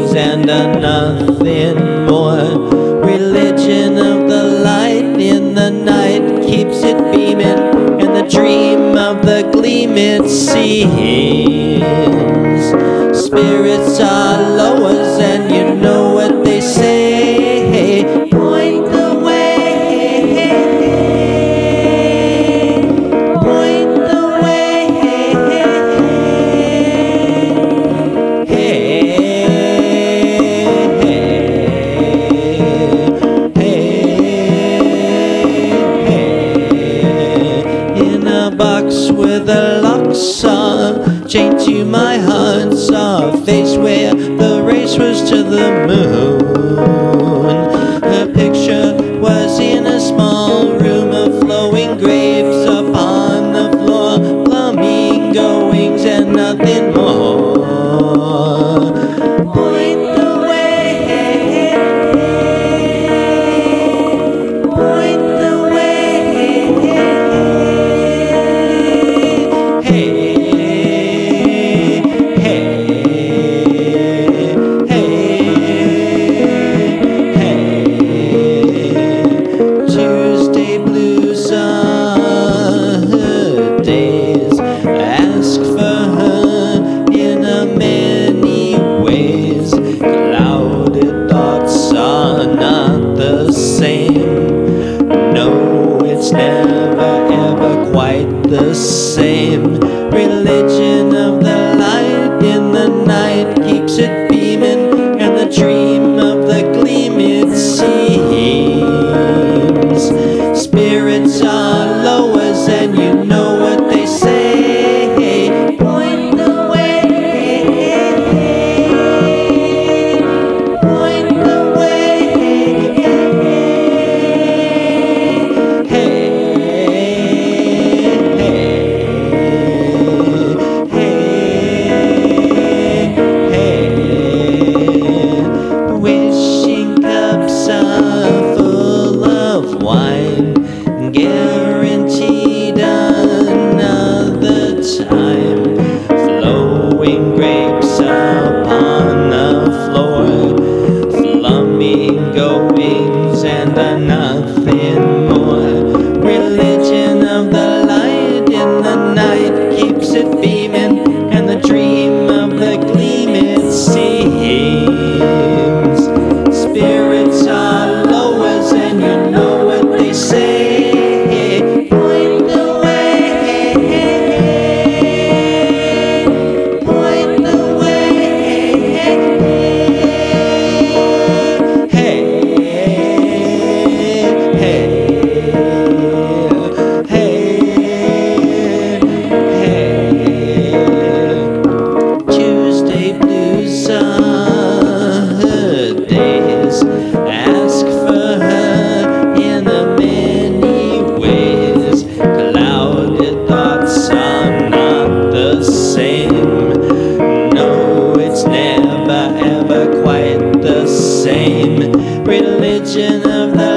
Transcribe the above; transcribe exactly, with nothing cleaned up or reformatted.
wings and a nothing more. Religion of the light in the night keeps it beaming, and the dream of the gleam it sees. Spirits are lowers, and you know what they say. Point the way, point the way. Hey, in a box with a lock saw, chained to my heart, saw a face where the race was to the moon. Her picture was in a small room of flowing grapes upon the floor, flamingo wings and nothing more. Point the way, point the way. Hey, hey, hey, hey. Tuesday blues are her days. Ask for her in a many ways. Clouded thoughts are not the same. No, it's never ever quite the same. Religion of the light in the night keeps it beaming, and the dream of the gleam it seems. Spirits are lowers, and you know what they say. Point the way, point the way. Hey, wishing cups are full of wine, guaranteed another time. Flowing grapes upon the floor, flamingo wings and a nothing more. Religion of the light in the night keeps it beaming, and the dream of the gleam it seems. Spirits are lowers, and you know what they say. Point the way, point the way. Hey, hey, hey, hey. Tuesday blues are her days. Ask for her in a many ways. Clouded thoughts are not the same. No, it's never ever quite the same. Religion of the